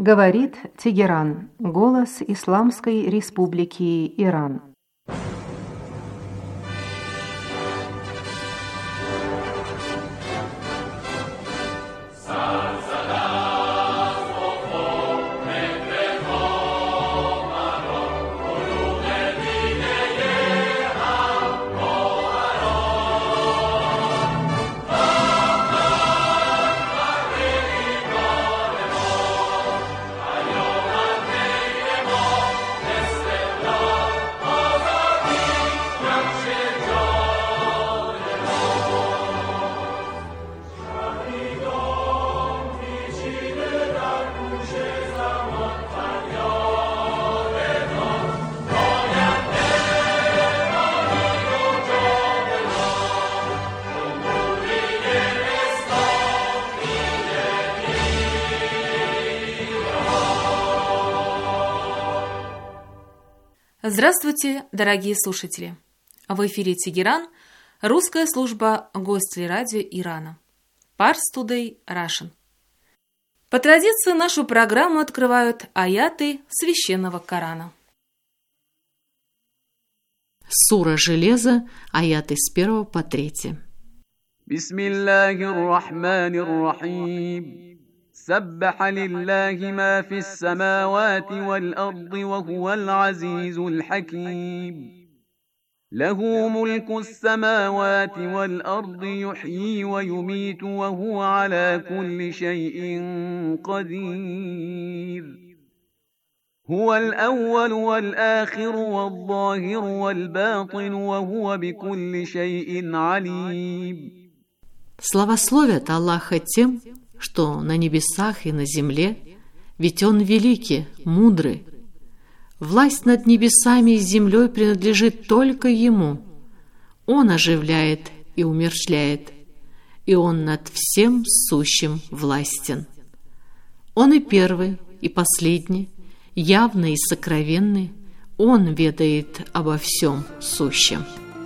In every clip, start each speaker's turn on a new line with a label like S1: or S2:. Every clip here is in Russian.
S1: Говорит Тегеран, голос Исламской Республики Иран.
S2: Здравствуйте, дорогие слушатели! В эфире Тегеран, русская служба Гостелерадио Ирана. Pars Today Russian. По традиции нашу программу открывают аяты Священного Корана.
S3: Сура Железа, аяты с 1 по 3.
S4: Бисмиллахир-рахманир-рахим. سبح لله ما في السماوات والأرض وهو العزيز الحكيم له ملك السماوات والأرض يحيي ويميت وهو على كل شيء قدير هو الأول والآخر والظاهر والباطن وهو بكل شيء عليم.
S3: Славословят Аллаха тем, что на небесах и на земле, ведь Он великий, мудрый. Власть над небесами и землей принадлежит только Ему. Он оживляет и умерщвляет, и Он над всем сущим властен. Он и первый, и последний, явный и сокровенный, Он ведает обо всем сущем.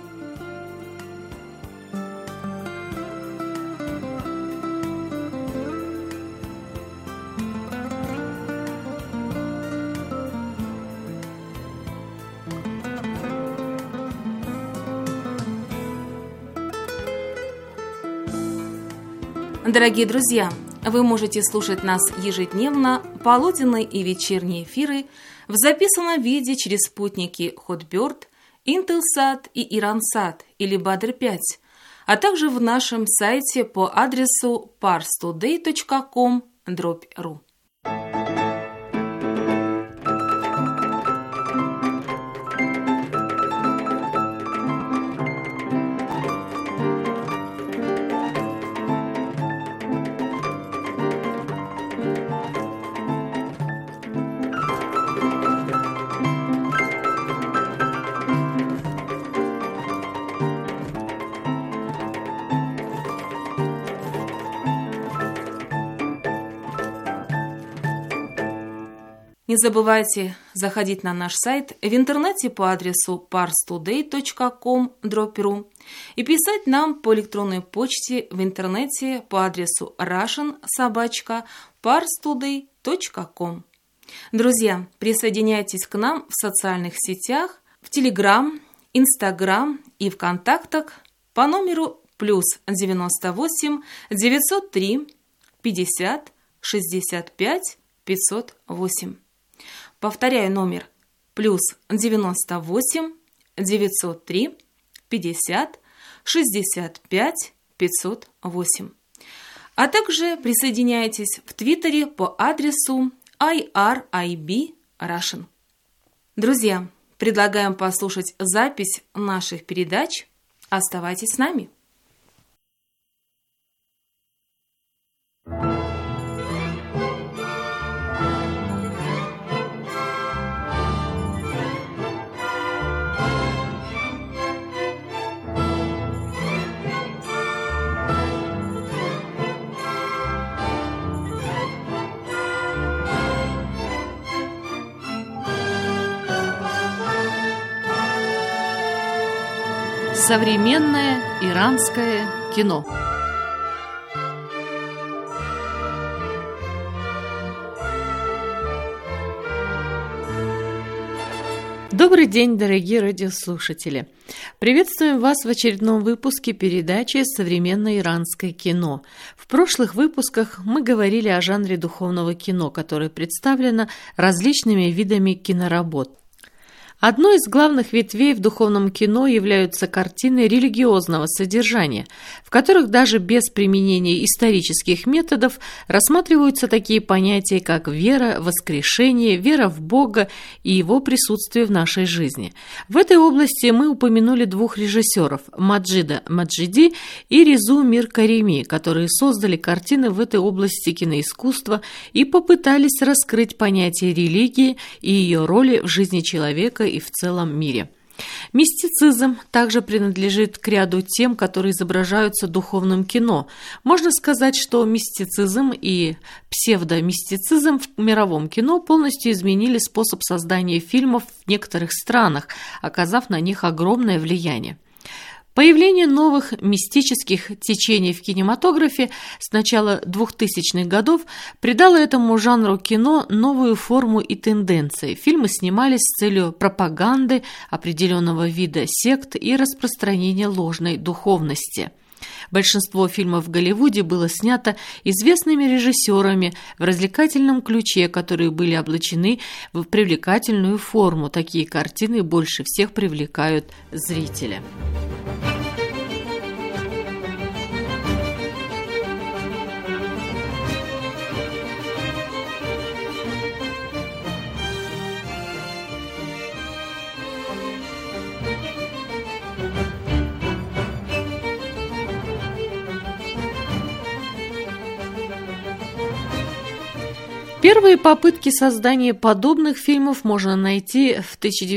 S2: Дорогие друзья, вы можете слушать нас ежедневно, полуденные и вечерние эфиры в записанном виде через спутники Hotbird, Intelsat и Iransat или Badr-5, а также в нашем сайте по адресу parstoday.com/ru. Не забывайте заходить на наш сайт в интернете по адресу parstoday.com/ru и писать нам по электронной почте в интернете по адресу russian@parstoday.com. Друзья, присоединяйтесь к нам в социальных сетях, в Telegram, Instagram и ВКонтактах по номеру +98 903 50 65 508. Повторяю номер +98 903 50 65 508. А также присоединяйтесь в Твиттере по адресу IRIB Russian. Друзья, предлагаем послушать запись наших передач. Оставайтесь с нами.
S3: Современное иранское кино. Добрый день, дорогие радиослушатели! Приветствуем вас в очередном выпуске передачи «Современное иранское кино». В прошлых выпусках мы говорили о жанре духовного кино, которое представлено различными видами киноработ. Одной из главных ветвей в духовном кино являются картины религиозного содержания, в которых даже без применения исторических методов рассматриваются такие понятия, как вера, воскрешение, вера в Бога и Его присутствие в нашей жизни. В этой области мы упомянули двух режиссеров – Маджида Маджиди и Резу Мир Карими, которые создали картины в этой области киноискусства и попытались раскрыть понятие религии и ее роли в жизни человека и в целом мире. Мистицизм также принадлежит к ряду тем, которые изображаются духовным кино. Можно сказать, что мистицизм и псевдомистицизм в мировом кино полностью изменили способ создания фильмов в некоторых странах, оказав на них огромное влияние. Появление новых мистических течений в кинематографе с начала 2000-х годов придало этому жанру кино новую форму и тенденции. Фильмы снимались с целью пропаганды определенного вида сект и распространения ложной духовности. Большинство фильмов в Голливуде было снято известными режиссерами в развлекательном ключе, которые были облачены в привлекательную форму. Такие картины больше всех привлекают зрителя. Первые попытки создания подобных фильмов можно найти в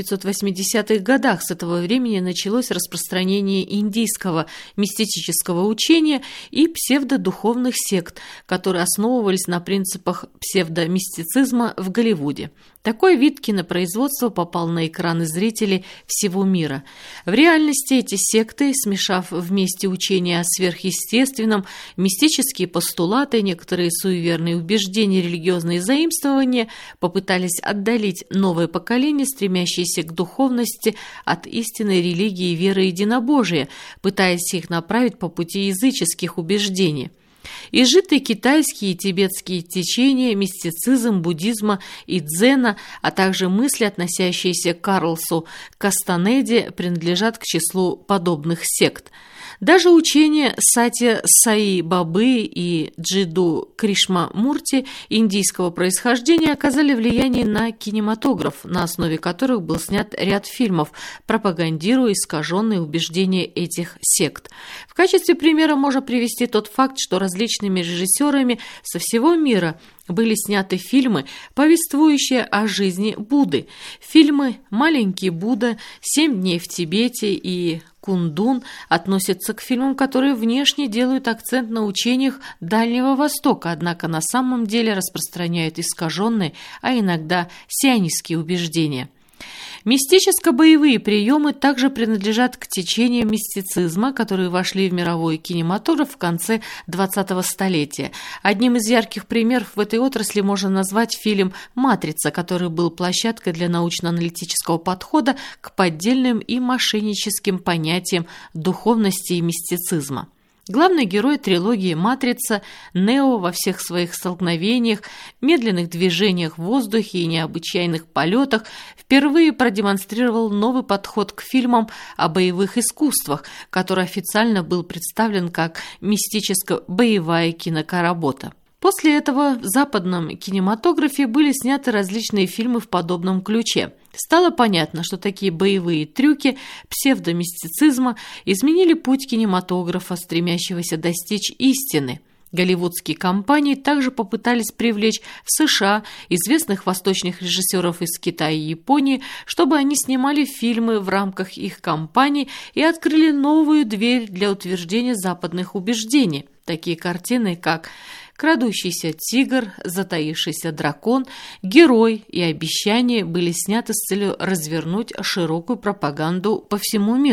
S3: 1980-х годах. С этого времени началось распространение индийского мистического учения и псевдодуховных сект, которые основывались на принципах псевдомистицизма в Голливуде. Такой вид кинопроизводства попал на экраны зрителей всего мира. В реальности эти секты, смешав вместе учения о сверхъестественном, мистические постулаты, некоторые суеверные убеждения, религиозные заимствования, попытались отдалить новое поколение, стремящееся к духовности, от истинной религии и веры единобожия, пытаясь их направить по пути языческих убеждений. Изжитые китайские и тибетские течения, мистицизм, буддизма и дзена, а также мысли, относящиеся к Карлсу Кастанеде, принадлежат к числу подобных сект. Даже учения Сатья Саи Бабы и Джиду Кришмамурти индийского происхождения оказали влияние на кинематограф, на основе которых был снят ряд фильмов, пропагандируя искаженные убеждения этих сект. В качестве примера можно привести тот факт, что различными режиссерами со всего мира были сняты фильмы, повествующие о жизни Будды. Фильмы «Маленький Будда», «7 дней в Тибете» и «Кундун» относятся к фильмам, которые внешне делают акцент на учениях Дальнего Востока, однако на самом деле распространяют искаженные, а иногда сионистские убеждения. Мистическо-боевые приемы также принадлежат к течениям мистицизма, которые вошли в мировой кинематограф в конце 20-го столетия. Одним из ярких примеров в этой отрасли можно назвать фильм «Матрица», который был площадкой для научно-аналитического подхода к поддельным и мошенническим понятиям духовности и мистицизма. Главный герой трилогии «Матрица» Нео во всех своих столкновениях, медленных движениях в воздухе и необычайных полетах впервые продемонстрировал новый подход к фильмам о боевых искусствах, который официально был представлен как мистическо-боевая киноработа. После этого в западном кинематографе были сняты различные фильмы в подобном ключе. Стало понятно, что такие боевые трюки псевдомистицизма изменили путь кинематографа, стремящегося достичь истины. Голливудские компании также попытались привлечь в США известных восточных режиссеров из Китая и Японии, чтобы они снимали фильмы в рамках их компаний и открыли новую дверь для утверждения западных убеждений. Такие картины, как «Крадущийся тигр», «Затаившийся дракон», «Герой» и «Обещание» были сняты с целью развернуть широкую пропаганду по всему миру.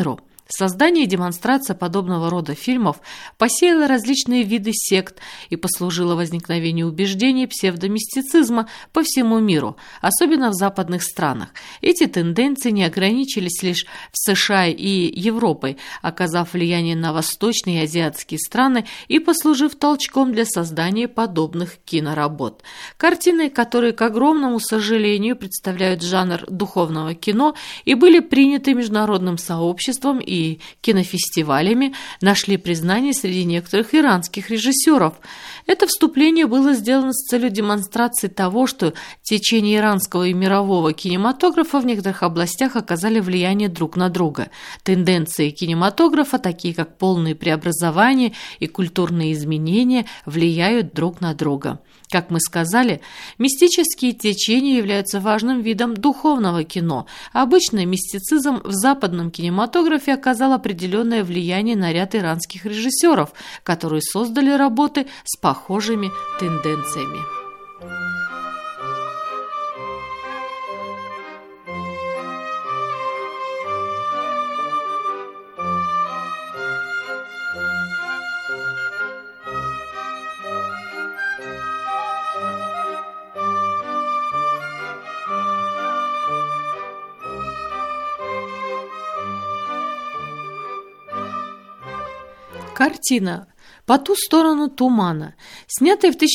S3: Создание и демонстрация подобного рода фильмов посеяло различные виды сект и послужило возникновению убеждений псевдомистицизма по всему миру, особенно в западных странах. Эти тенденции не ограничились лишь в США и Европой, оказав влияние на восточные и азиатские страны и послужив толчком для создания подобных киноработ. Картины, которые, к огромному сожалению, представляют жанр духовного кино и были приняты международным сообществом и кинофестивалями, нашли признание среди некоторых иранских режиссеров. Это вступление было сделано с целью демонстрации того, что течение иранского и мирового кинематографа в некоторых областях оказали влияние друг на друга. Тенденции кинематографа, такие как полные преобразования и культурные изменения, влияют друг на друга. Как мы сказали, мистические течения являются важным видом духовного кино. Обычно мистицизм в западном кинематографе оказал определенное влияние на ряд иранских режиссеров, которые создали работы с похожими тенденциями. Картина «По ту сторону тумана», снятая в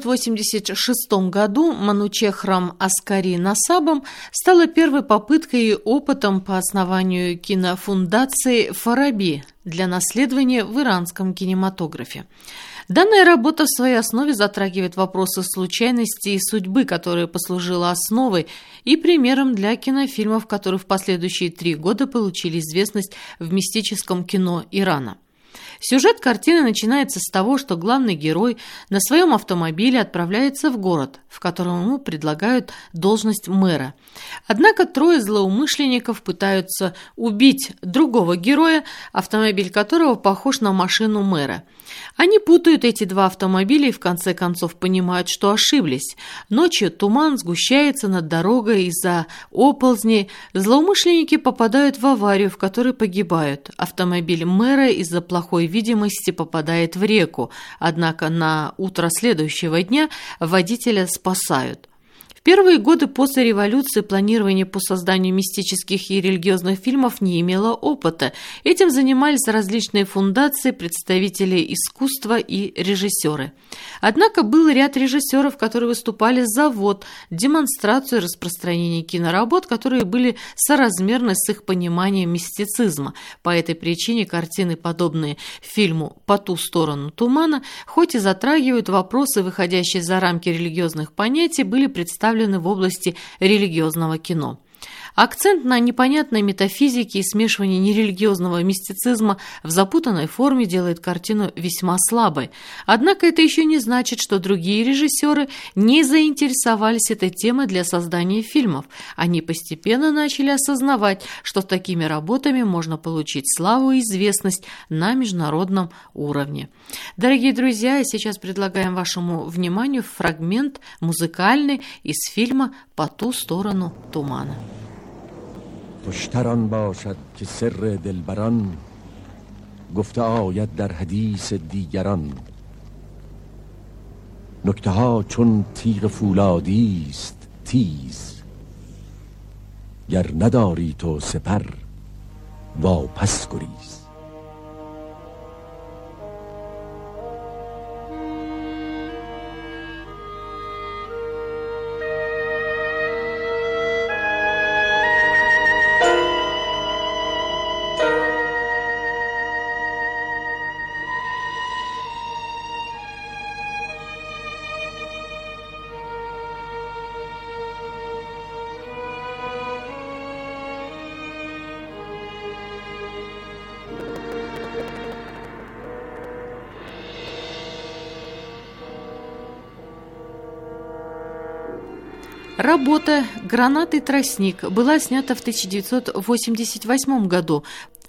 S3: 1986 году Манучехром Аскари Насабом, стала первой попыткой и опытом по основанию кинофундации «Фараби» для наследования в иранском кинематографе. Данная работа в своей основе затрагивает вопросы случайности и судьбы, которая послужила основой и примером для кинофильмов, которые в последующие 3 года получили известность в мистическом кино Ирана. Сюжет картины начинается с того, что главный герой на своем автомобиле отправляется в город, в котором ему предлагают должность мэра. Однако 3 злоумышленников пытаются убить другого героя, автомобиль которого похож на машину мэра. Они путают эти 2 автомобиля и в конце концов понимают, что ошиблись. Ночью туман сгущается над дорогой из-за оползней. Злоумышленники попадают в аварию, в которой погибают. Автомобиль мэра из-за плохой видимости попадает в реку, однако на утро следующего дня водителя спасают. В первые годы после революции планирование по созданию мистических и религиозных фильмов не имело опыта. Этим занимались различные фундации, представители искусства и режиссеры. Однако был ряд режиссеров, которые выступали за ввод, демонстрацию и распространение киноработ, которые были соразмерны с их пониманием мистицизма. По этой причине картины, подобные фильму «По ту сторону тумана», хоть и затрагивают вопросы, выходящие за рамки религиозных понятий, были представлены в области религиозного кино. Акцент на непонятной метафизике и смешивании нерелигиозного мистицизма в запутанной форме делает картину весьма слабой. Однако это еще не значит, что другие режиссеры не заинтересовались этой темой для создания фильмов. Они постепенно начали осознавать, что с такими работами можно получить славу и известность на международном уровне. Дорогие друзья, сейчас предлагаем вашему вниманию фрагмент музыкальный из фильма «По ту сторону тумана».
S5: خوشتران باشد که سر دلبران گفته آید در حدیث دیگران نکته ها چون تیغ فولادی است تیز گر نداری تو سپر واپس گریز
S3: Работа «Гранатый тростник» была снята в 1988 году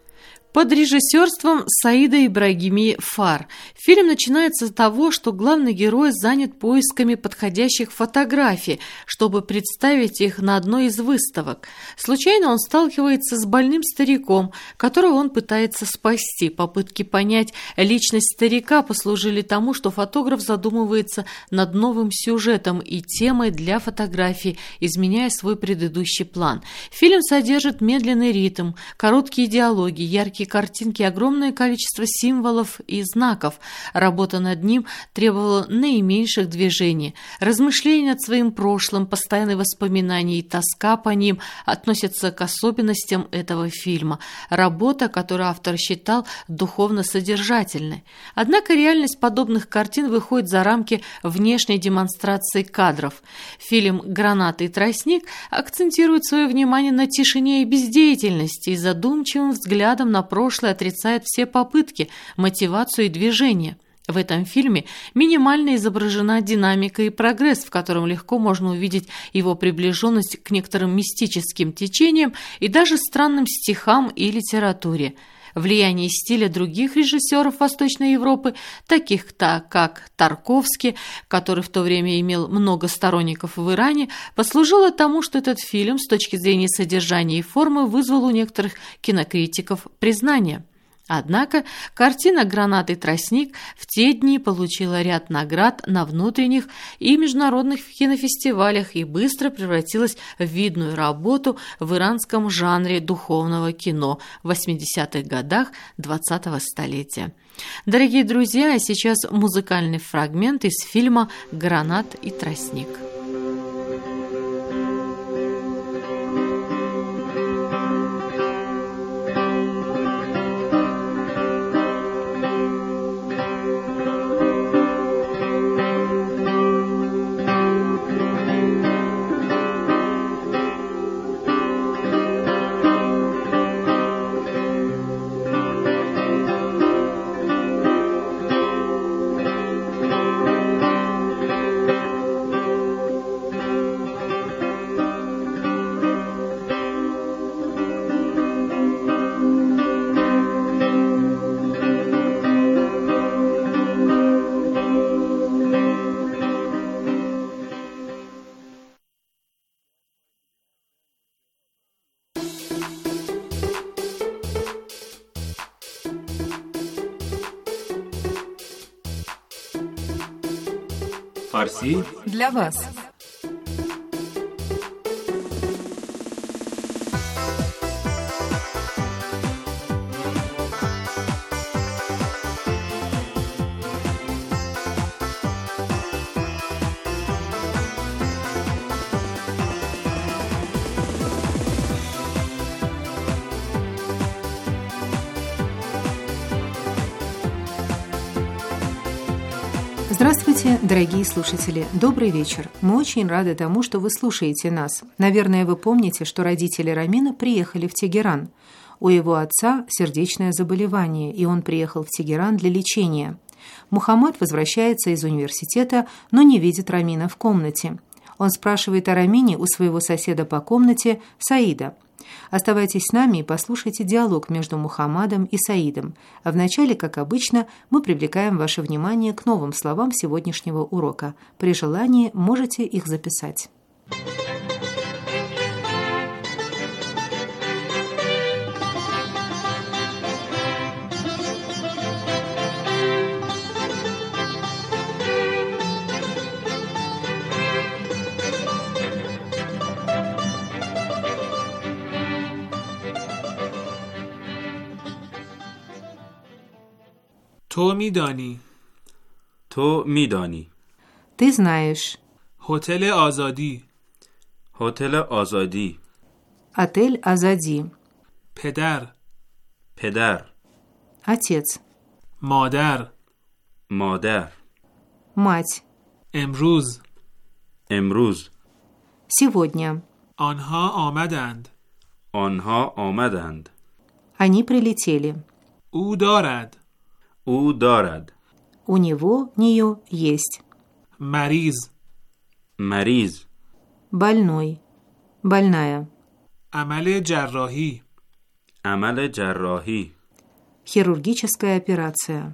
S3: под режиссерством Саида Ибрагими Фар. Фильм начинается с того, что главный герой занят поисками подходящих фотографий, чтобы представить их на одной из выставок. Случайно он сталкивается с больным стариком, которого он пытается спасти. Попытки понять личность старика послужили тому, что фотограф задумывается над новым сюжетом и темой для фотографии, изменяя свой предыдущий план. Фильм содержит медленный ритм, короткие диалоги, яркие картинки, огромное количество символов и знаков. Работа над ним требовала наименьших движений. Размышления над своим прошлым, постоянные воспоминания и тоска по ним относятся к особенностям этого фильма. Работа, которую автор считал духовно содержательной. Однако реальность подобных картин выходит за рамки внешней демонстрации кадров. Фильм «Граната и тростник» акцентирует свое внимание на тишине и бездеятельности и задумчивым взглядом на прошлое отрицает все попытки, мотивацию и движение. В этом фильме минимально изображена динамика и прогресс, в котором легко можно увидеть его приближенность к некоторым мистическим течениям и даже странным стихам и литературе. Влияние стиля других режиссеров Восточной Европы, таких как Тарковский, который в то время имел много сторонников в Иране, послужило тому, что этот фильм с точки зрения содержания и формы вызвал у некоторых кинокритиков признание. Однако картина «Граната и тростник» в те дни получила ряд наград на внутренних и международных кинофестивалях и быстро превратилась в видную работу в иранском жанре духовного кино в 80-х годах 20-го столетия. Дорогие друзья, а сейчас музыкальный фрагмент из фильма «Гранат и тростник».
S6: Фарси
S1: для вас. Здравствуйте, дорогие слушатели! Добрый вечер! Мы очень рады тому, что вы слушаете нас. Наверное, вы помните, что родители Рамина приехали в Тегеран. У его отца сердечное заболевание, и он приехал в Тегеран для лечения. Мухаммад возвращается из университета, но не видит Рамина в комнате. Он спрашивает о Рамине у своего соседа по комнате Саида. Оставайтесь с нами и послушайте диалог между Мухаммадом и Саидом. А вначале, как обычно, мы привлекаем ваше внимание к новым словам сегодняшнего урока. При желании можете их записать.
S6: تو میدانی.
S7: تو میدانی.
S1: Ты знаешь.
S6: هتل آزادی.
S7: هتل آزادی.
S1: Отель Азади.
S6: پدر.
S7: پدر.
S1: Отец.
S6: مادر.
S7: مادر.
S1: Мать.
S6: امروز.
S7: امروز.
S1: Сегодня.
S6: آنها آمدند.
S7: آنها آمدند.
S1: Они прилетели.
S6: او دارد.
S7: او دارد.
S1: У него, нее есть.
S6: مریض.
S7: مریض.
S1: Больной. Больная.
S6: عمل جراحی.
S7: عمل جراحی.
S1: Хирургическая операция.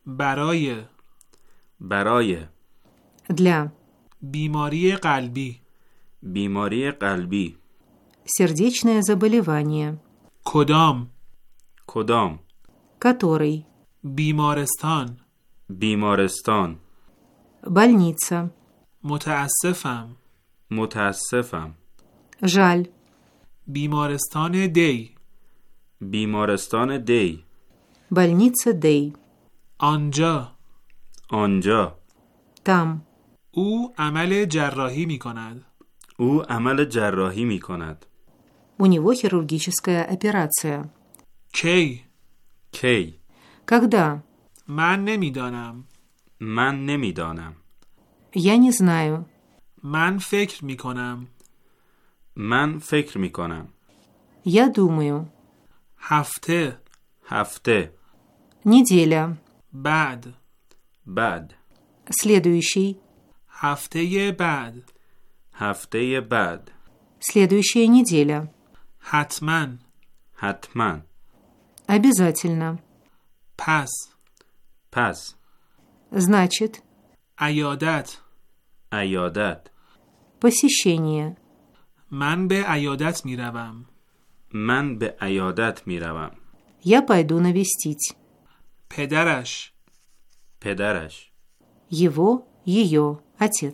S7: برای
S1: Для.
S6: بیماری قلبی.
S7: بیماری قلبی.
S1: Сердечное заболевание.
S6: کدام؟
S7: کدام؟
S1: Который.
S6: بیمارستان.
S7: بیمارستان.
S1: Больница.
S6: متاسفم.
S7: متاسفم.
S1: Жаль.
S6: بیمارستان دی.
S7: بیمارستان دی.
S1: Больница Дей.
S6: آنجا.
S7: آنجا.
S1: Там.
S6: او عمل جراحی می کند.
S7: او عمل جراحی می کند.
S1: У него хирургическая операция.
S6: کی؟
S7: کی؟
S1: Когда?
S6: من نمیدانم.
S7: من نمیدانم.
S1: Я не знаю.
S6: من فکر می کنم.
S7: من فکر می کنم.
S1: Я думаю.
S6: هفته.
S7: هفته.
S1: Неделя.
S6: بعد.
S7: بعد.
S1: Следующий.
S6: هفته بعد.
S7: هفته بعد.
S1: Следующая неделя.
S6: حتما.
S7: حتما.
S1: Обязательно.
S6: پس.
S7: پس.
S1: Значит.
S6: عیادت.
S7: عیادت.
S1: Посещение.
S6: من به عیادت می روم.
S7: من به عیادت می روم.
S1: Я пойду навестить.
S6: پدرش.
S7: پدرش.
S1: Его, ее, отец.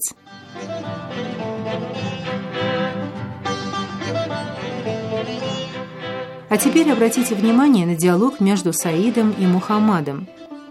S1: А теперь обратите внимание на диалог между Саидом и Мухаммадом.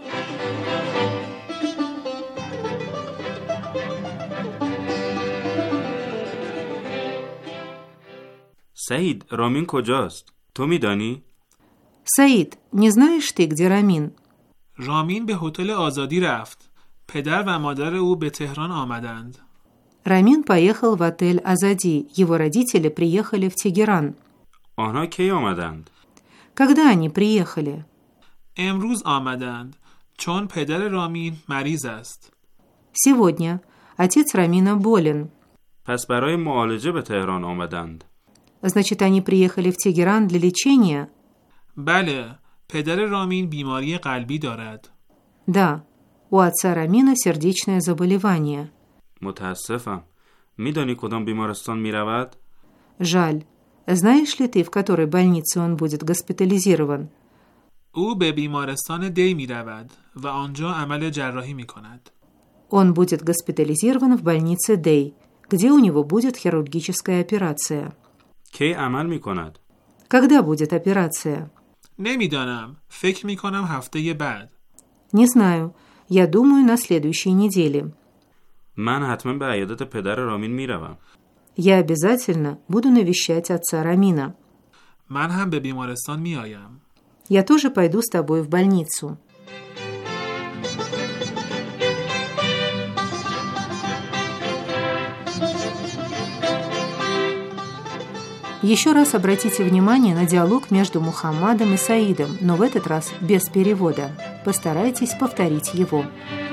S7: سعید، رامین کجاست؟ تو میدانی؟
S1: Саид, не знаешь ты, где Рамин?
S6: رامین به هتل آزادی رفت. پدر و مادر او به تهران آمدند.
S1: Рамин поехал в отель Азади. Его родители приехали в Тегеран.
S7: آنها کی آمدند؟
S1: Когда они приехали?
S6: امروز آمدند چون پدر رامین مریض است.
S1: Сегодня. Отец Рамина болен.
S7: پس برای معالجه به تهران آمدند.
S1: Значит, они приехали в Тегеран для лечения?
S6: بله، پدر رامین بیماری قلبی دارد.
S1: Да. У отца Рамина сердечное заболевание.
S7: متاسفم. میدانی کدام بیمارستان می رود؟
S1: Жаль. Знаешь ли ты, в которой больнице он будет госпитализирован?
S6: او به بیمارستان دی می رود و آنجا عمل جراحی می کند.
S1: Он будет госпитализирован в больнице Дей, где у него будет хирургическая операция.
S7: کی عمل می کند؟
S1: Когда будет операция?
S6: نمیدانم. فکر می کنم هفته بعد.
S1: Не знаю. Я думаю, на следующей неделе.
S7: من حتما به عیادت پدر رامین می روم.
S1: Я обязательно буду навещать отца Рамина.
S6: من هم به بیمارستان می آیم.
S1: Я тоже пойду с тобой в больницу. Еще раз обратите внимание на диалог между Мухаммадом и Саидом, но в этот раз без перевода. Постарайтесь повторить его.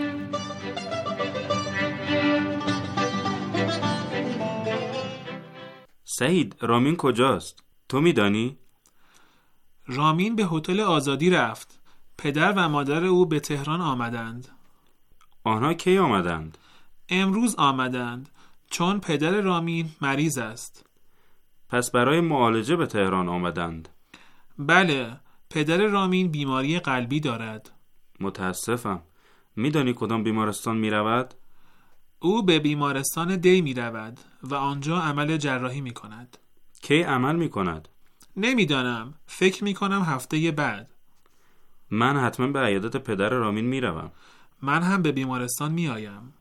S7: سعید، رامین کجاست؟ تو میدانی؟
S6: رامین به هتل آزادی رفت. پدر و مادر او به تهران آمدند.
S7: آنها کی آمدند؟
S6: امروز آمدند چون پدر رامین مریض است.
S7: پس برای معالجه به تهران آمدند.
S6: بله، پدر رامین بیماری قلبی دارد.
S7: متاسفم. میدانی کدام بیمارستان می رود؟
S6: او به بیمارستان دی می رود و آنجا عمل جراحی می کند.
S7: کی عمل می کند؟
S6: نمیدانم. فکر می کنم هفته بعد.
S7: من حتما به عیادت پدر رامین می روم.
S6: من هم به بیمارستان می آیم.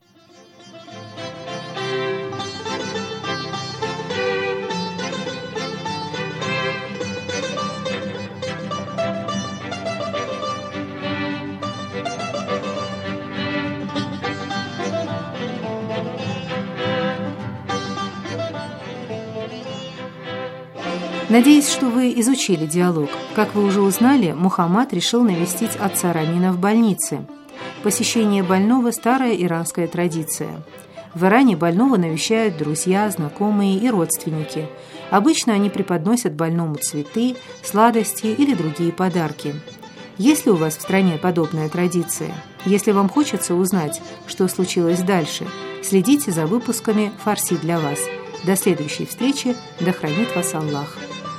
S1: Надеюсь, что вы изучили диалог. Как вы уже узнали, Мухаммад решил навестить отца Рамина в больнице. Посещение больного – старая иранская традиция. В Иране больного навещают друзья, знакомые и родственники. Обычно они преподносят больному цветы, сладости или другие подарки. Есть ли у вас в стране подобная традиция? Если вам хочется узнать, что случилось дальше, следите за выпусками «Фарси для вас». До следующей встречи. Да хранит вас Аллах.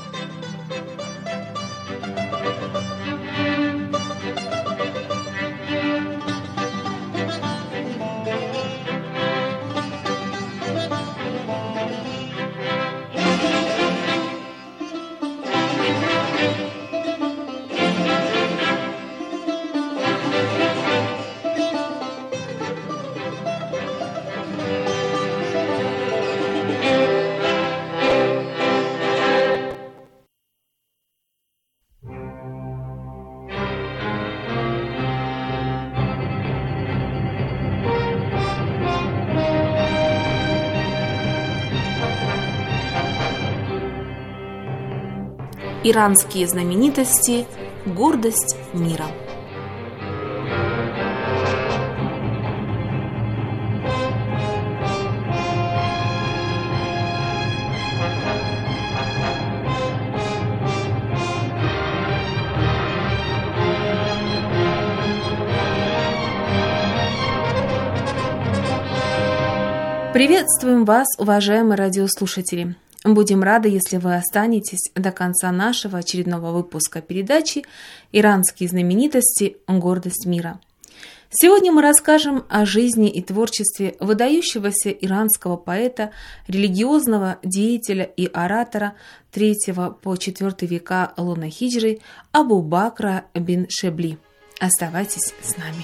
S2: Иранские знаменитости. Гордость мира. Приветствуем вас, уважаемые радиослушатели! Будем рады, если вы останетесь до конца нашего очередного выпуска передачи «Иранские знаменитости. Гордость мира». Сегодня мы расскажем о жизни и творчестве выдающегося иранского поэта, религиозного деятеля и оратора III по IV века Луна Хиджры Абу Бакра бин Шибли. Оставайтесь с нами.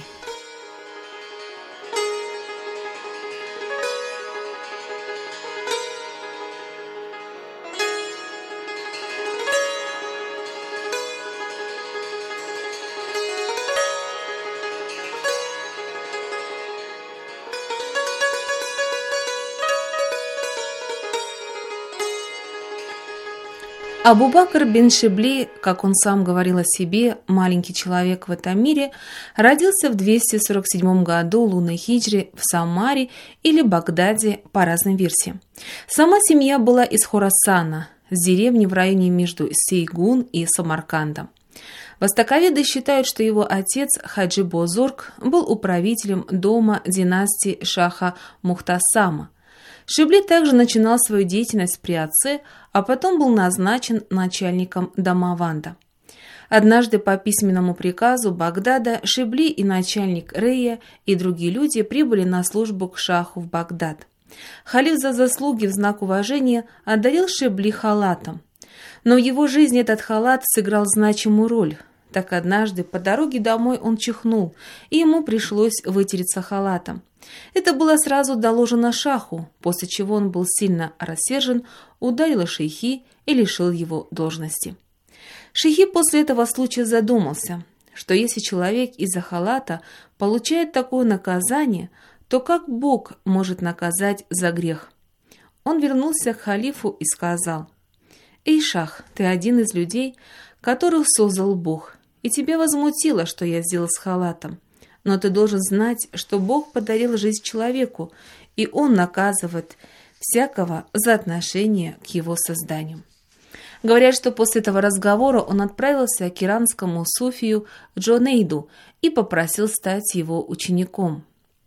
S2: Абу Бакр бин Шибли, как он сам говорил о себе, маленький человек в этом мире, родился в 247 году Луны Хиджры в Самаре или Багдаде по разным версиям. Сама семья была из Хорасана, с деревни в районе между Сейгун и Самаркандом. Востоковеды считают, что его отец Хаджи Бозорг был управителем дома династии Шаха Мухтасама. Шибли также начинал свою деятельность при отце, а потом был назначен начальником Дамаванда. Однажды по письменному приказу Багдада Шибли и начальник Рея и другие люди прибыли на службу к шаху в Багдад. Халиф за заслуги в знак уважения одарил Шибли халатом. Но в его жизни этот халат сыграл значимую роль. Так однажды по дороге домой он чихнул, и ему пришлось вытереться халатом. Это было сразу доложено шаху, после чего он был сильно рассержен, ударил шейхи и лишил его должности. Шейхи после этого случая задумался, что если человек из-за халата получает такое наказание, то как Бог может наказать за грех? Он вернулся к халифу и сказал: «Эй, шах, ты один из людей, которых создал Бог, и тебя возмутило, что я сделал с халатом. Но ты должен знать, что Бог подарил жизнь человеку, и Он наказывает всякого за отношение к его созданию». Говорят, что после этого разговора он отправился к иранскому суфию Джунейду и попросил стать его учеником.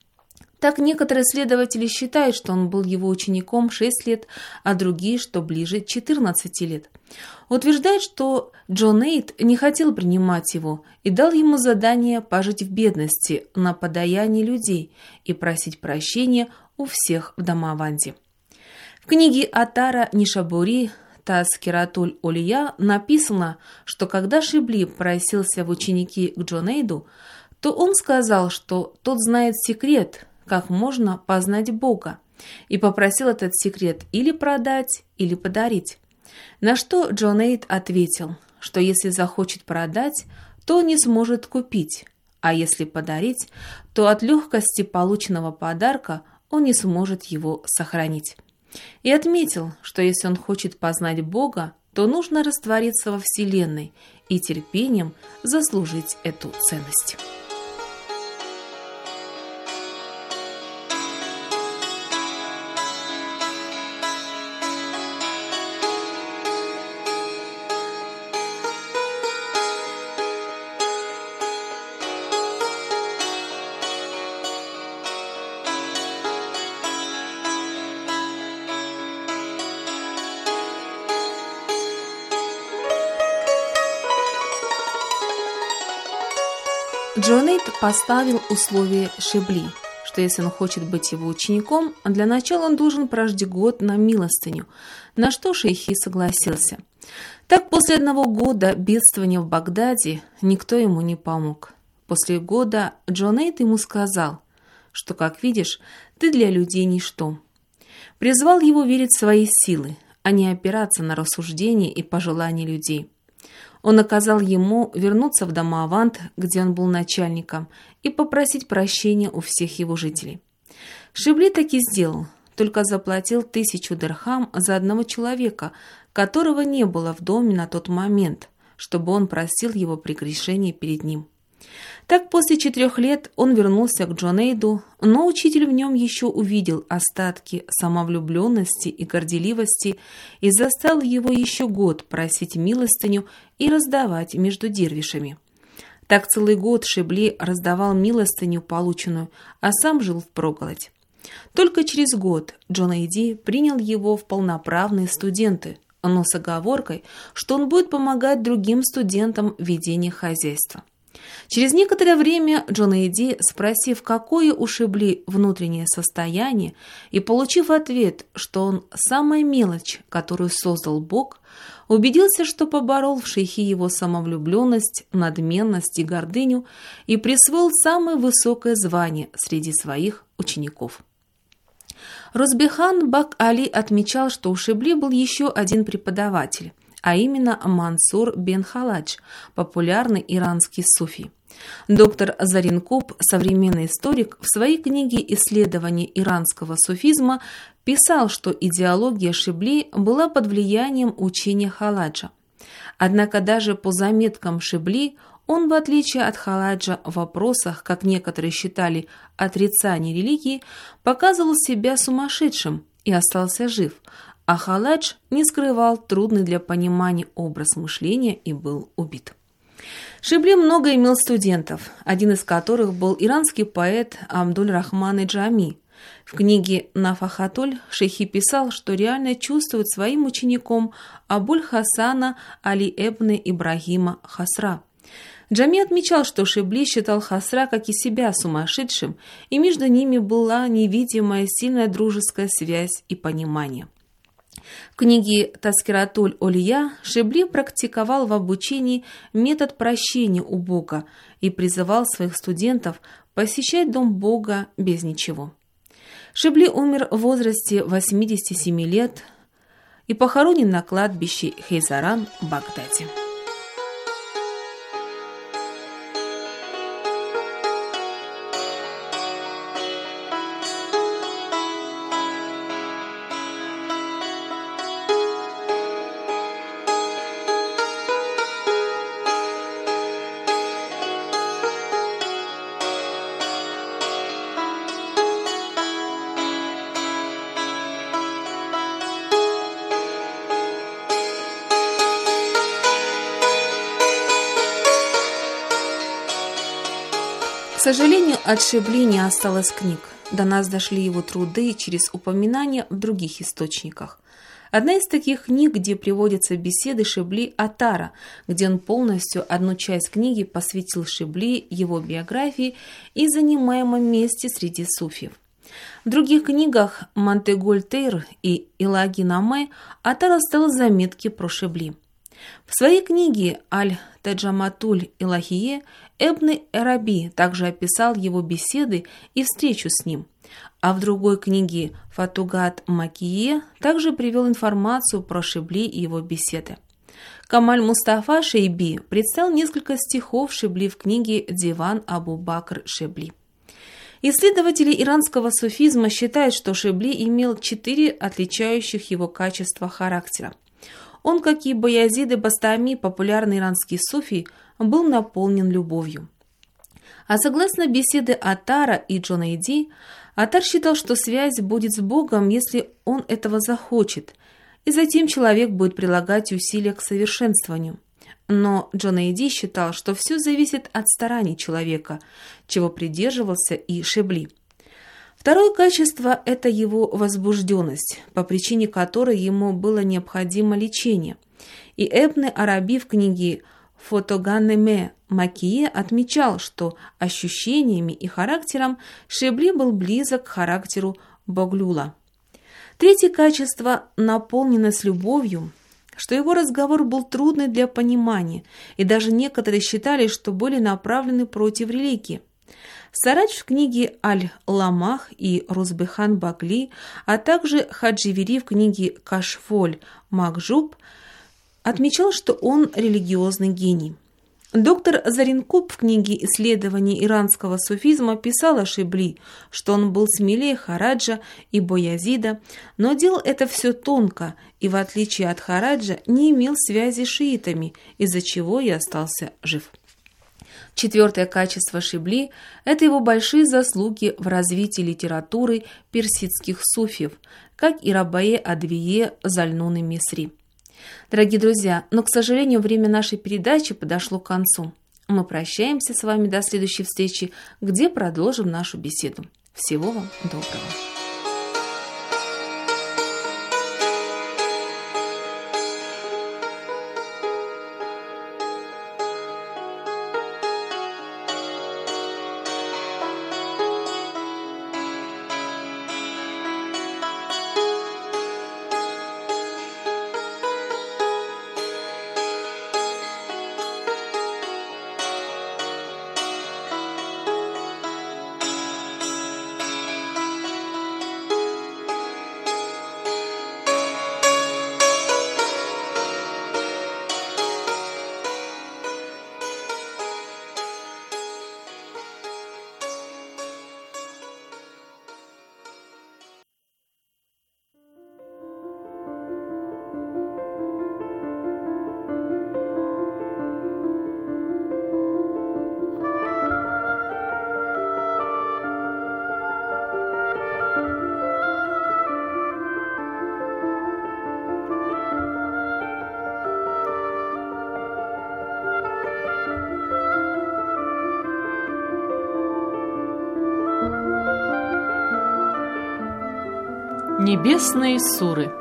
S2: Так некоторые исследователи считают, что он был его учеником 6 лет, а другие, что ближе 14 лет. Утверждают, что Джунейд не хотел принимать его и дал ему задание пожить в бедности на подаянии людей и просить прощения у всех в Дамаванде. В книге Атара Нишабури Таскиратуль Олия написано, что когда Шибли просился в ученики к Джунейду, то он сказал, что тот знает секрет, как можно познать Бога, и попросил этот секрет или продать, или подарить. На что Джунейд ответил, что если захочет продать, то он не сможет купить, а если подарить, то от легкости полученного подарка он не сможет его сохранить. И отметил, что если он хочет познать Бога, то нужно раствориться во Вселенной и терпением заслужить эту ценность. Джунейд поставил условие Шибли, что если он хочет быть его учеником, для начала он должен прожить год на милостыню, на что шейх согласился. Так, после 1 года бедствования в Багдаде никто ему не помог. После года Джунейд ему сказал, что, как видишь, ты для людей ничто. Призвал его верить в свои силы, а не опираться на рассуждения и пожелания людей. Он наказал ему вернуться в Дамаванд, где он был начальником, и попросить прощения у всех его жителей. Шибли таки сделал, только заплатил 1000 дирхам за одного человека, которого не было в доме на тот момент, чтобы он просил его прегрешения перед ним. Так, после 4 лет он вернулся к Джунейду, но учитель в нем еще увидел остатки самовлюбленности и горделивости и заставил его еще год просить милостыню и раздавать между дервишами. Так целый год Шибли раздавал милостыню полученную, а сам жил впроголодь. Только через год Джунейди принял его в полноправные студенты, но с оговоркой, что он будет помогать другим студентам в ведении хозяйства. Через некоторое время Джунейди, спросив, какое у Шибли внутреннее состояние, и получив ответ, что он самая мелочь, которую создал Бог, убедился, что поборол в шейхе его самовлюбленность, надменность и гордыню и присвоил самое высокое звание среди своих учеников. Розбехан Бак-Али отмечал, что у Шибли был еще один преподаватель, а именно Мансур бен Халадж, популярный иранский суфий. Доктор Заринкуб, современный историк, в своей книге «Исследование иранского суфизма» писал, что идеология Шибли была под влиянием учения Халаджа. Однако даже по заметкам Шибли он, в отличие от Халаджа, в вопросах, как некоторые считали, отрицания религии, показывал себя сумасшедшим и остался жив, а Халадж не скрывал трудный для понимания образ мышления и был убит. Шибли много имел студентов, один из которых был иранский поэт Абдуль-Рахман Джами. В книге «Нафахатуль» шейхи писал, что реально чувствует своим учеником Абуль-Хасана Али эбн Ибрагима Хасра. Джами отмечал, что Шибли считал Хасра, как и себя, сумасшедшим, и между ними была невидимая сильная дружеская связь и понимание. В книге «Таскиратуль Олия» Шибли практиковал в обучении метод прощения у Бога и призывал своих студентов посещать дом Бога без ничего. Шибли умер в возрасте 87 лет и похоронен на кладбище Хейзаран в Багдаде. К сожалению, от Шибли не осталось книг. До нас дошли его труды через упоминания в других источниках. Одна из таких книг, где приводятся беседы Шибли Атара, где он полностью одну часть книги посвятил Шибли, его биографии и занимаемом месте среди суфиев. В других книгах Мантегуль-Тейр и Илаги-Наме Атар оставил заметки про Шибли. В своей книге «Аль-Таджаматуль Илахие» Эбн Араби также описал его беседы и встречу с ним, а в другой книге «Фатугат Макие» также привел информацию про Шибли и его беседы. Камаль Мустафа Шейби представил несколько стихов Шибли в книге «Диван Абу Бакр Шибли». Исследователи иранского суфизма считают, что Шибли имел 4 отличающих его качества характера. Он, как и Баязид Бастами, популярный иранский суфий, был наполнен любовью. А согласно беседе Атара и Джунейди, Атар считал, что связь будет с Богом, если он этого захочет, и затем человек будет прилагать усилия к совершенствованию. Но Джунейди считал, что все зависит от стараний человека, чего придерживался и Шибли. Второе качество – это его возбужденность, по причине которой ему было необходимо лечение. И Эбн Араби в книге Фотоганеме Макие отмечал, что ощущениями и характером Шибли был близок к характеру Боглюла. Третье качество – наполненность любовью, что его разговор был трудный для понимания, и даже некоторые считали, что были направлены против религии. Сарадж в книге Аль-Ламах и Рузбехан Багли, а также Хадживери в книге Кашфоль Макжуб отмечал, что он религиозный гений. Доктор Заринкуб в книге «Исследование иранского суфизма» писал о Шибли, что он был смелее Хараджа и Боязида, но делал это все тонко и, в отличие от Хараджа, не имел связи с шиитами, из-за чего и остался жив. Четвертое качество Шибли – это его большие заслуги в развитии литературы персидских суфиев, как и Рабае Адвие Зальнун и Мисри. Дорогие друзья, но, к сожалению, время нашей передачи подошло к концу. Мы прощаемся с вами до следующей встречи, где продолжим нашу беседу. Всего вам доброго.
S3: Небесные суры.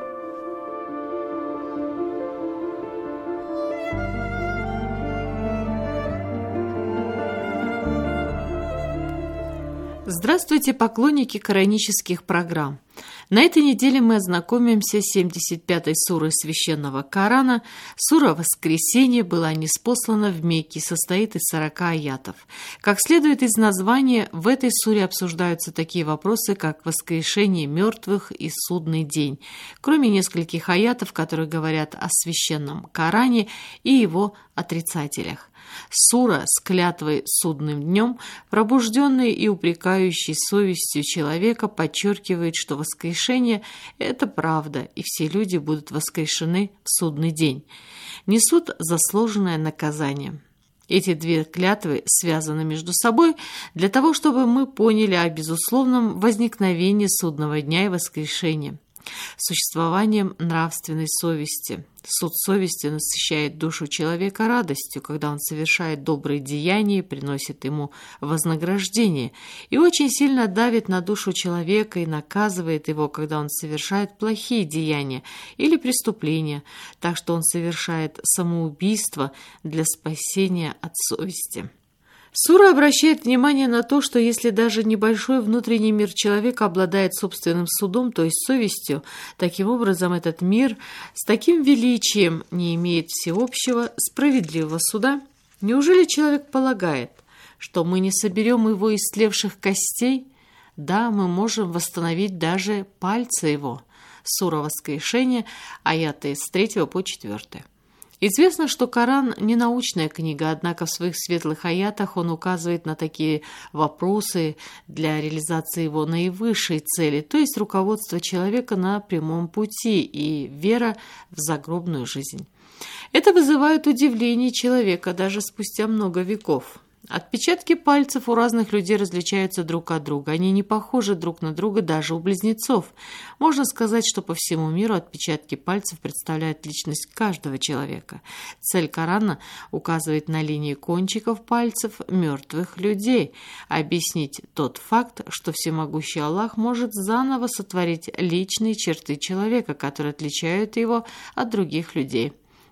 S3: Здравствуйте, поклонники коранических программ. На этой неделе мы ознакомимся с 75-й сурой Священного Корана. Сура «Воскресенье» была ниспослана в Мекке, состоит из 40 аятов. Как следует из названия, в этой суре обсуждаются такие вопросы, как воскрешение мертвых и судный день, кроме нескольких аятов, которые говорят о Священном Коране и его отрицателях. Сура с клятвой судным днем, пробужденной и упрекающей совестью человека, подчеркивает, что воскрешение – это правда, и все люди будут воскрешены в судный день, несут заслуженное наказание. Эти две клятвы связаны между собой для того, чтобы мы поняли о безусловном возникновении судного дня и воскрешения. Существованием нравственной совести. Суд совести насыщает душу человека радостью, когда он совершает добрые деяния и приносит ему вознаграждение, и очень сильно давит на душу человека и наказывает его, когда он совершает плохие деяния или преступления, так что он совершает самоубийство для спасения от совести. Сура обращает внимание на то, что если даже небольшой внутренний мир человека обладает собственным судом, то есть совестью, таким образом этот мир с таким величием не имеет всеобщего справедливого суда. Неужели человек полагает, что мы не соберем его из тлевших костей? Да, мы можем восстановить даже пальцы его. Сура «Воскрешение», аяты с 3 по 4. Известно, что Коран не научная книга, однако в своих светлых аятах он указывает на такие вопросы для реализации его наивысшей цели, то есть руководство человека на прямом пути и вера в загробную жизнь. Это вызывает удивление человека даже спустя много веков. Отпечатки пальцев у разных людей различаются друг от друга. Они не похожи друг на друга даже у близнецов. Можно сказать, что по всему миру отпечатки пальцев представляют личность каждого человека. Цель Корана указывает на линии кончиков пальцев мертвых людей, объяснить тот факт, что всемогущий Аллах может заново сотворить личные черты человека, которые отличают его от других людей.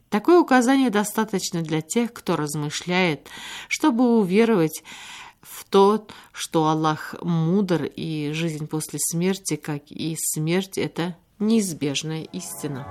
S3: Такое указание достаточно для тех, кто размышляет, чтобы уверовать в то, что Аллах мудр, и жизнь после смерти, как и смерть, это неизбежная истина.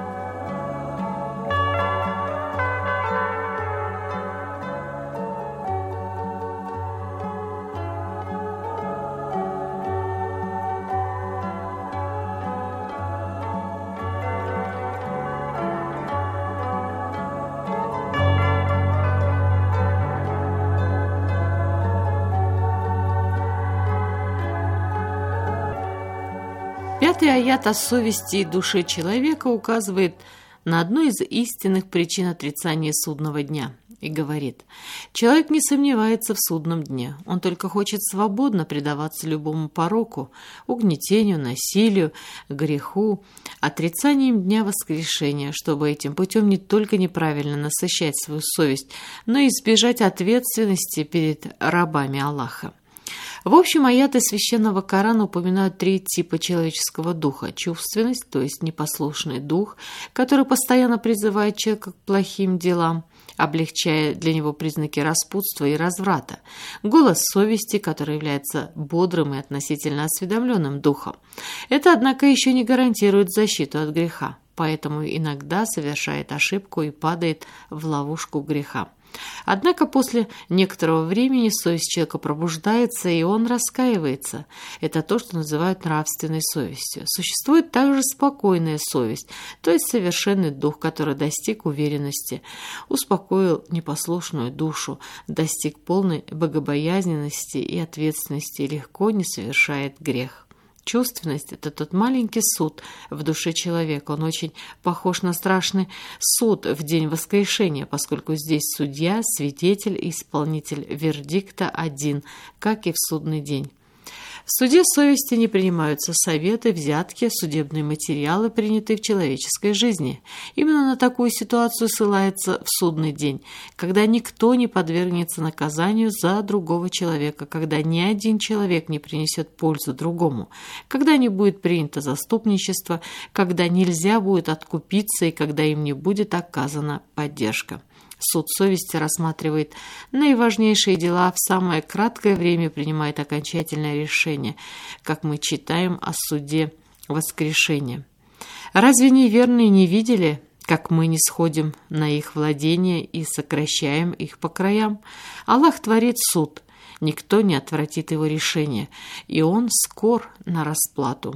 S3: Пятый аят о совести и душе человека указывает на одну из истинных причин отрицания судного дня и говорит: человек не сомневается в судном дне, он только хочет свободно предаваться любому пороку, угнетению, насилию, греху, отрицанием дня воскрешения, чтобы этим путем не только неправильно насыщать свою совесть, но и избежать ответственности перед рабами Аллаха. В общем, аяты Священного Корана упоминают 3 типа человеческого духа. Чувственность, то есть непослушный дух, который постоянно призывает человека к плохим делам, облегчая для него признаки распутства и разврата. Голос совести, который является бодрым и относительно осведомленным духом. Это, однако, еще не гарантирует защиту от греха, поэтому иногда совершает ошибку и падает в ловушку греха. Однако после некоторого времени совесть человека пробуждается, и он раскаивается. Это то, что называют нравственной совестью. Существует также спокойная совесть, то есть совершенный дух, который достиг уверенности, успокоил непослушную душу, достиг полной богобоязненности и ответственности и легко не совершает грех. Чувственность – это тот маленький суд в душе человека. Он очень похож на страшный суд в день воскрешения, поскольку здесь судья, свидетель и исполнитель вердикта один, как и в судный день. В суде совести не принимаются советы, взятки, судебные материалы, принятые в человеческой жизни. Именно на такую ситуацию ссылается в судный день, когда никто не подвергнется наказанию за другого человека, когда ни один человек не принесет пользу другому, когда не будет принято заступничество, когда нельзя будет откупиться и когда им не будет оказана поддержка. Суд совести рассматривает наиважнейшие дела, в самое краткое время принимает окончательное решение, как мы читаем о суде воскрешения. Разве неверные не видели, как мы нисходим на их владения и сокращаем их по краям? Аллах творит суд, никто не отвратит его решение, и он скор на расплату.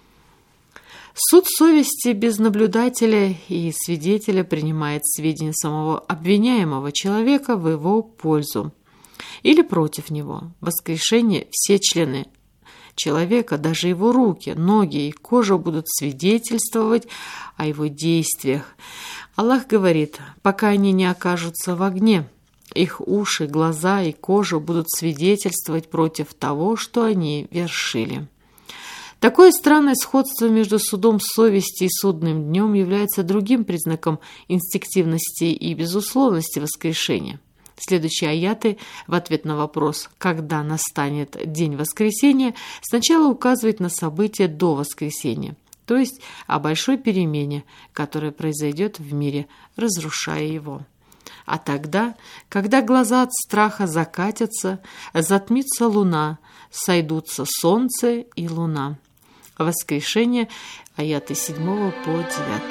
S3: Суд совести без наблюдателя и свидетеля принимает сведения самого обвиняемого человека в его пользу или против него. В воскрешение все члены человека, даже его руки, ноги и кожа будут свидетельствовать о его действиях. Аллах говорит: пока они не окажутся в огне, их уши, глаза и кожа будут свидетельствовать против того, что они вершили. Такое странное сходство между судом совести и судным днем является другим признаком инстинктивности и безусловности воскрешения. Следующие аяты в ответ на вопрос «когда настанет день воскресения» сначала указывают на события до воскресения, то есть о большой перемене, которая произойдет в мире, разрушая его. А тогда, когда глаза от страха закатятся, затмится луна, сойдутся солнце и луна. Воскрешение, аяты 7 по 9.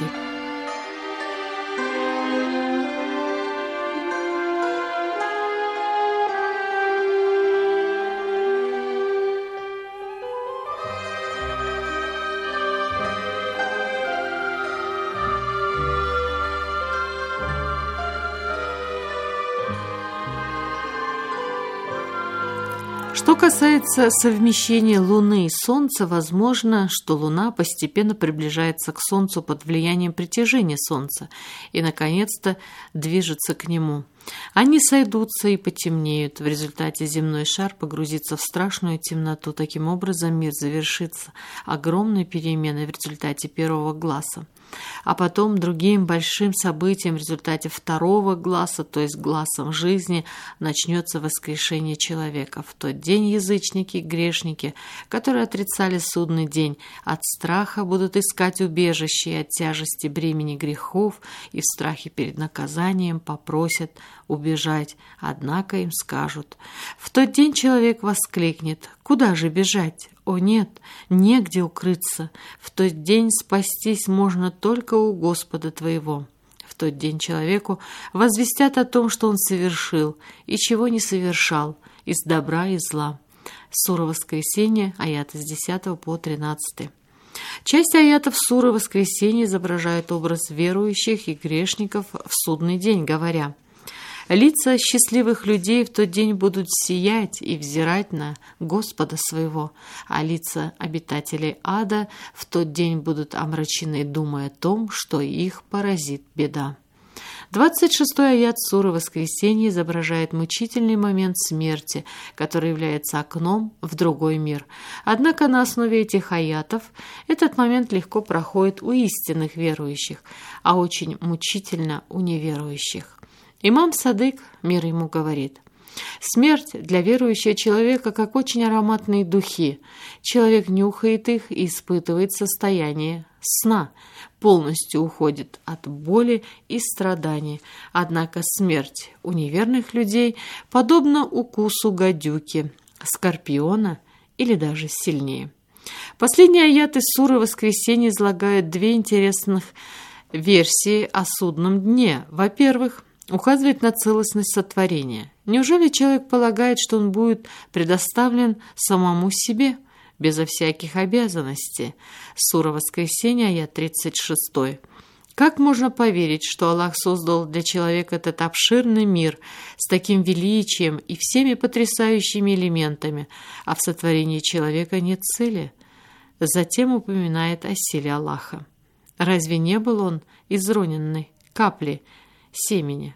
S3: Что касается совмещения Луны и Солнца, возможно, что Луна постепенно приближается к Солнцу под влиянием притяжения Солнца и, наконец-то, движется к нему. Они сойдутся и потемнеют. В результате земной шар погрузится в страшную темноту. Таким образом, мир завершится огромной переменой в результате первого гласа. А потом другим большим событием в результате второго гласа, то есть гласом жизни, начнется воскрешение человека. В тот день день язычники, грешники, которые отрицали судный день, от страха будут искать убежище и от тяжести бремени грехов, и в страхе перед наказанием попросят убежать. Однако им скажут: в тот день человек воскликнет: куда же бежать? О нет, негде укрыться. В тот день спастись можно только у Господа твоего. В тот день человеку возвестят о том, что он совершил и чего не совершал, из добра и зла. Сура Воскресения, аяты с 10 по 13. Часть аятов суры Воскресения изображает образ верующих и грешников в судный день, говоря: лица счастливых людей в тот день будут сиять и взирать на Господа своего, а лица обитателей ада в тот день будут омрачены, думая о том, что их поразит беда. 26-й аят суры Воскресения изображает мучительный момент смерти, который является окном в другой мир. Однако на основе этих аятов этот момент легко проходит у истинных верующих, а очень мучительно у неверующих. Имам Садык, мир ему, говорит: смерть для верующего человека как очень ароматные духи. Человек нюхает их и испытывает состояние сна, полностью уходит от боли и страданий. Однако смерть у неверных людей подобна укусу гадюки, скорпиона или даже сильнее. Последние аяты суры Воскресения излагают две интересных версии о судном дне. Во-первых, указывает на целостность сотворения. Неужели человек полагает, что он будет предоставлен самому себе, безо всяких обязанностей? Сура Воскресения, аят 36. Как можно поверить, что Аллах создал для человека этот обширный мир с таким величием и всеми потрясающими элементами, а в сотворении человека нет цели? Затем упоминает о силе Аллаха. Разве не был он изроненной каплей семени?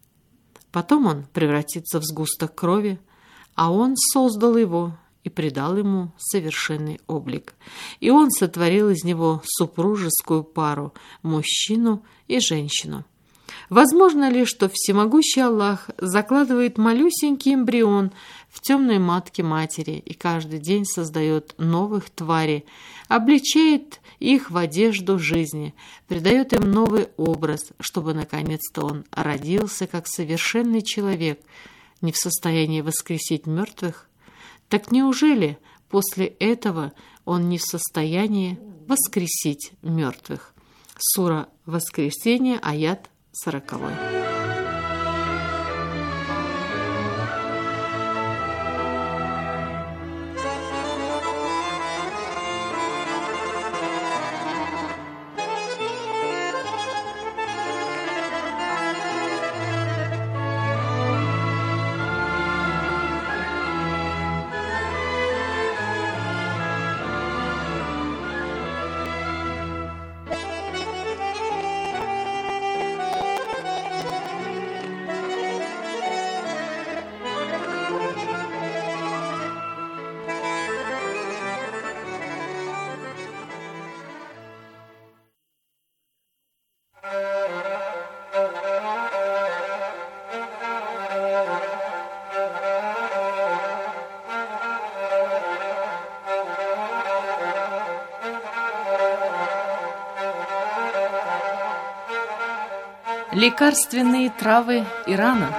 S3: Потом он превратится в сгусток крови, а он создал его и придал ему совершенный облик. И он сотворил из него супружескую пару, мужчину и женщину. Возможно ли, что всемогущий Аллах закладывает малюсенький эмбрион в темной матке матери и каждый день создает новых тварей, облачает их в одежду жизни, придает им новый образ, чтобы наконец-то он родился как совершенный человек, не в состоянии воскресить мертвых? Так неужели после этого он не в состоянии воскресить мертвых? Сура Воскресения, аят 40.
S2: Лекарственные травы Ирана.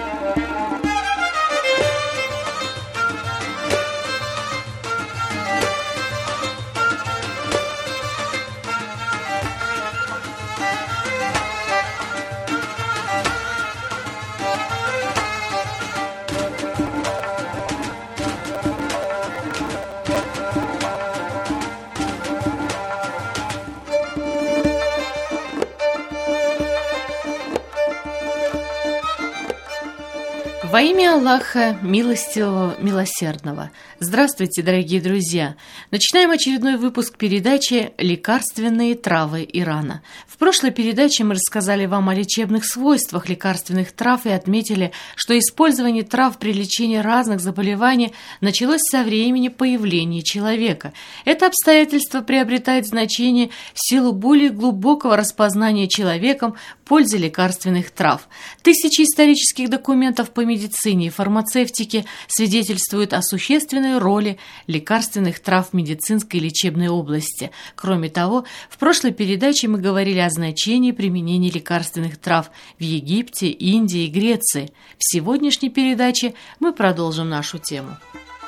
S2: Во имя Аллаха, милостивого, милосердного. Здравствуйте, дорогие друзья! Начинаем очередной выпуск передачи «Лекарственные травы Ирана». В прошлой передаче мы рассказали вам о лечебных свойствах лекарственных трав и отметили, что использование трав при лечении разных заболеваний началось со времени появления человека. Это обстоятельство приобретает значение в силу более глубокого распознания человеком пользы лекарственных трав. Тысячи исторических документов по медицине
S3: медицине и фармацевтике свидетельствуют о существенной роли лекарственных трав в медицинской и лечебной области. Кроме того, в прошлой передаче мы говорили о значении применения лекарственных трав в Египте, Индии и Греции. В сегодняшней передаче мы продолжим нашу тему.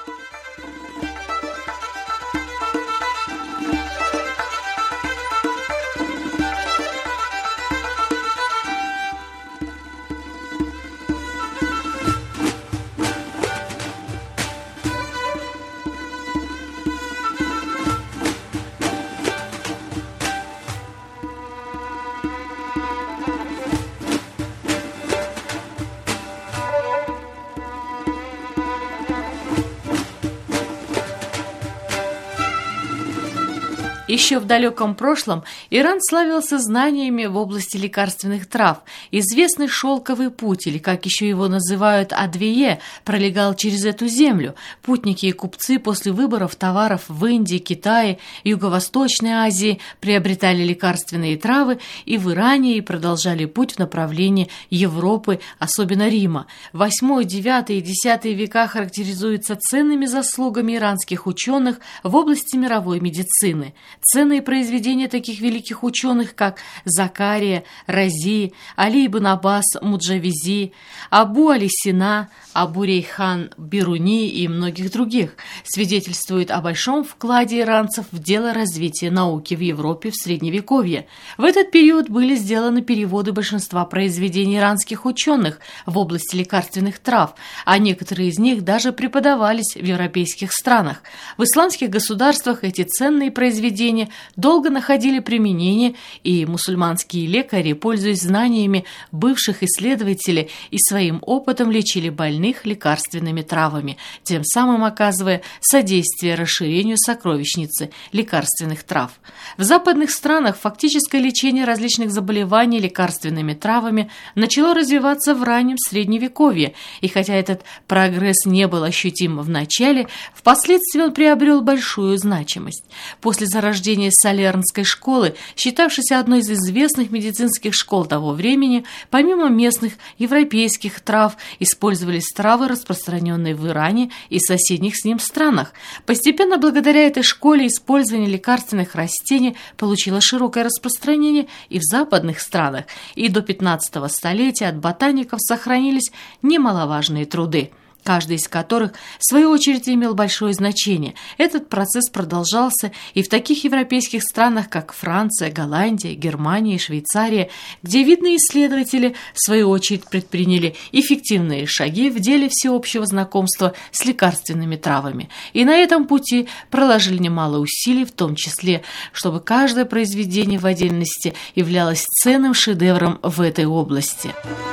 S3: Еще в далеком прошлом Иран славился знаниями в области лекарственных трав. Известный шелковый путь, или как еще его называют Адвие, пролегал через эту землю. Путники и купцы после выборов товаров в Индии, Китае, Юго-Восточной Азии приобретали лекарственные травы и в Иране и продолжали путь в направлении Европы, особенно Рима. 8, 9 и 10 века характеризуются ценными заслугами иранских ученых в области мировой медицины. Ценные произведения таких великих ученых, как Закария, Рази, Али ибн Аббас Муджавизи, Абу Али Сина, Абу Рейхан Бируни и многих других, свидетельствуют о большом вкладе иранцев в дело развития науки в Европе в Средневековье. В этот период были сделаны переводы большинства произведений иранских ученых в области лекарственных трав, а некоторые из них даже преподавались в европейских странах. В исламских государствах эти ценные произведения долго находили применение, и мусульманские лекари, пользуясь знаниями бывших исследователей, и своим опытом лечили больных лекарственными травами, тем самым оказывая содействие расширению сокровищницы лекарственных трав. В западных странах фактическое лечение различных заболеваний лекарственными травами начало развиваться в раннем Средневековье, и хотя этот прогресс не был ощутим в начале, впоследствии он приобрел большую значимость. После зарождения Салернской школы, считавшейся одной из известных медицинских школ того времени, помимо местных европейских трав, использовались травы, распространенные в Иране и соседних с ним странах. Постепенно, благодаря этой школе, использование лекарственных растений получило широкое распространение и в западных странах, и до 15 столетия от ботаников сохранились немаловажные труды, каждый из которых, в свою очередь, имел большое значение. Этот процесс продолжался и в таких европейских странах, как Франция, Голландия, Германия и Швейцария, где видные исследователи, в свою очередь, предприняли эффективные шаги в деле всеобщего знакомства с лекарственными травами. И на этом пути проложили немало усилий, в том числе, чтобы каждое произведение в отдельности являлось ценным шедевром в этой области.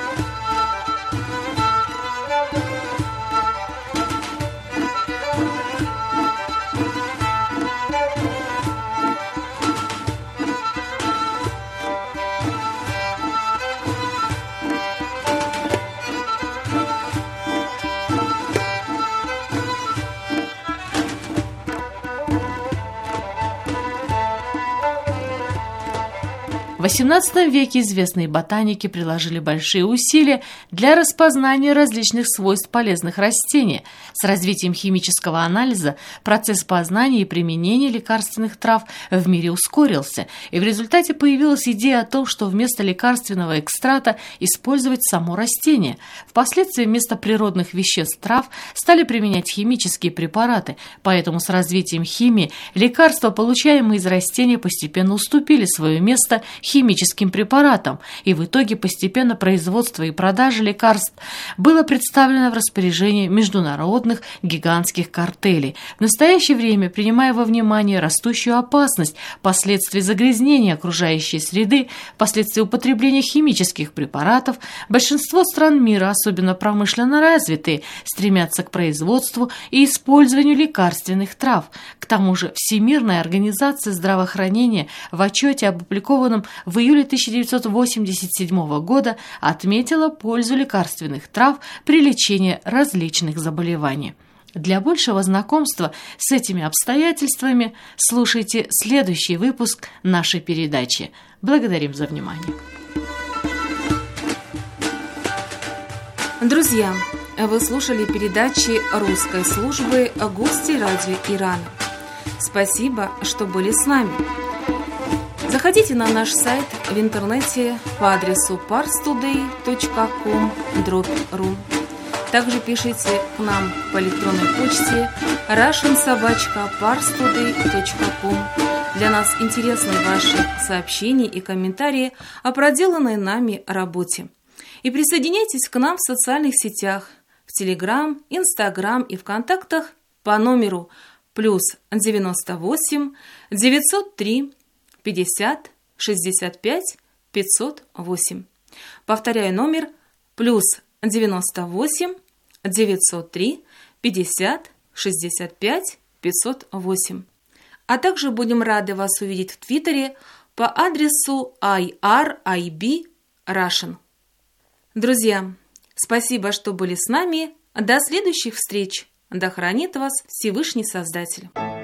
S3: В XVIII веке известные ботаники приложили большие усилия для распознания различных свойств полезных растений. С развитием химического анализа процесс познания и применения лекарственных трав в мире ускорился, и в результате появилась идея о том, что вместо лекарственного экстракта использовать само растение. Впоследствии вместо природных веществ трав стали применять химические препараты, поэтому с развитием химии лекарства, получаемые из растения, постепенно уступили свое место химическим препаратам, и в итоге постепенно производство и продажа лекарств было представлено в распоряжение международных гигантских картелей. В настоящее время, принимая во внимание растущую опасность последствий загрязнения окружающей среды, последствий употребления химических препаратов, большинство стран мира, особенно промышленно развитые, стремятся к производству и использованию лекарственных трав. К тому же Всемирная организация здравоохранения в отчете, опубликованном в июле 1987 года, отметила пользу лекарственных трав при лечении различных заболеваний. Для большего знакомства с этими обстоятельствами слушайте следующий выпуск нашей передачи. Благодарим за внимание.
S2: Друзья, вы слушали передачи русской службы «Гости радио Ирана». Спасибо, что были с нами. Заходите на наш сайт в интернете по адресу parstoday.com/ru. Также пишите к нам по электронной почте russian@parstoday.com. Для нас интересны ваши сообщения и комментарии о проделанной нами работе. И присоединяйтесь к нам в социальных сетях, в Телеграм, Инстаграм и ВКонтактах по номеру +98 903 50 65 508. Повторяю номер +98 903 50 65 508. А также будем рады вас увидеть в Твиттере по адресу IRIB Russian. Друзья, спасибо, что были с нами. До следующих встреч. Да хранит вас Всевышний Создатель.